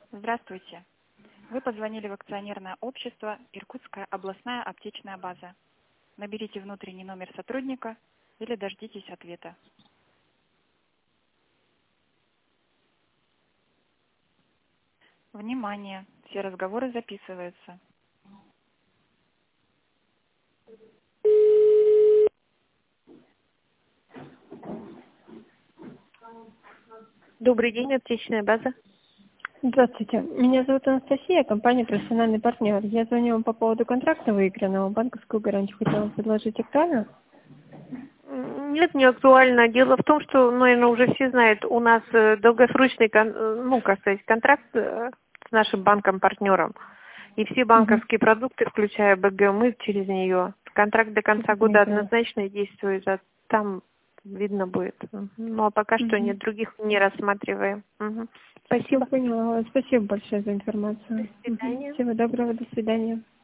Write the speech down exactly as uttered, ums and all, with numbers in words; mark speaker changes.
Speaker 1: Здравствуйте. Вы позвонили в акционерное общество «Иркутская областная аптечная база». Наберите внутренний номер сотрудника или дождитесь ответа. Внимание! Все разговоры записываются.
Speaker 2: Добрый день, аптечная база.
Speaker 3: Здравствуйте. Меня зовут Анастасия, компания «Профессиональный партнер». Я звоню вам по поводу контракта выигранного. Банковскую гарантию хотела предложить. Актуально?
Speaker 2: Нет, не актуально. Дело в том, что, наверное, уже все знают, у нас э, долгосрочный, кон- э, ну, как сказать, контракт э, с нашим банком-партнером. И все банковские продукты, включая БГ, мы через нее. Контракт до конца года однозначно действует, а там видно будет. Мгм. Ну, а пока что нет, других не рассматриваем. Мгм.
Speaker 3: Все
Speaker 2: Спасибо.
Speaker 3: поняла. Спасибо большое за информацию.
Speaker 2: До свидания.
Speaker 3: Всего доброго, до свидания.